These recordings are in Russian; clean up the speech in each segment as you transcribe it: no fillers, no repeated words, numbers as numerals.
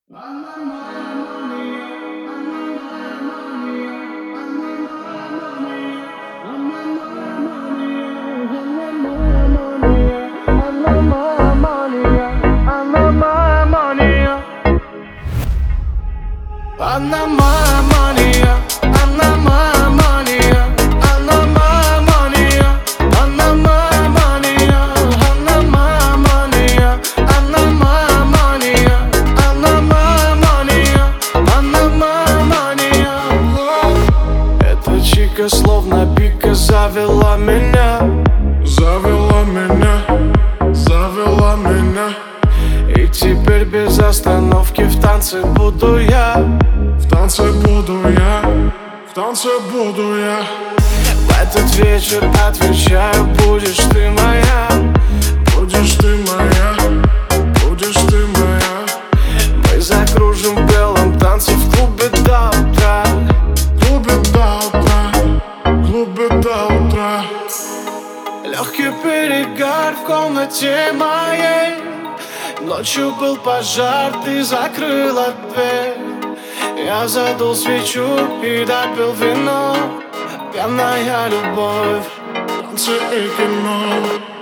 Она моя мания, она моя мания, она моя мания, она моя мания, она моя мания, она моя мания, она моя мания, она моя мания. Эта чика словно пика завела меня, завела меня, завела меня. И теперь без остановки в танце буду я. В танце буду я, в танце буду я. В этот вечер отвечаю, будешь ты моя. Будешь ты моя, будешь ты моя. Мы закружим в белом танце в клубе до утра. Клубе до утра, клубе до утра. Легкий перегар в комнате моей. Ночью был пожар, ты закрыла дверь. Я задул свечу и допил вино. Пьяная любовь, танцы и кино.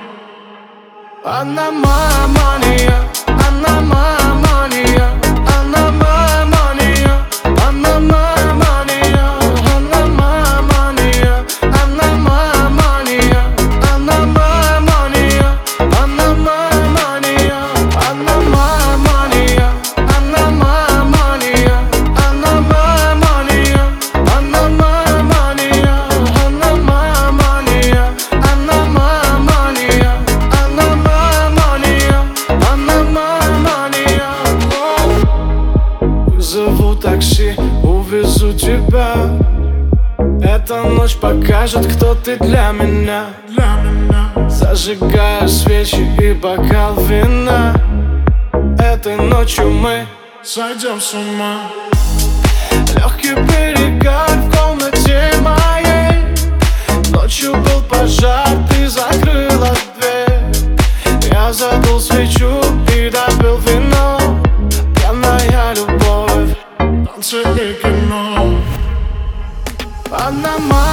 Она моя мания, она моя мания, она моя мания, она моя мания, она моя мания, она моя мания, она моя мания, она моя мания, она моя мания, она моя мания, она моя мания, она моя мания, она моя мания, она моя мания, она моя мания, она моя мания. Вызову такси, увезу тебя. Эта ночь покажет, кто ты для меня. Зажигаю свечи и бокал вина. Этой ночью мы сойдем с ума. Легкий перегар в комнате моей. Ночью был пожар, ты закрыла дверь. Я задул свечу и допил вино. Пьяная любовь, танцы и кино. Она моя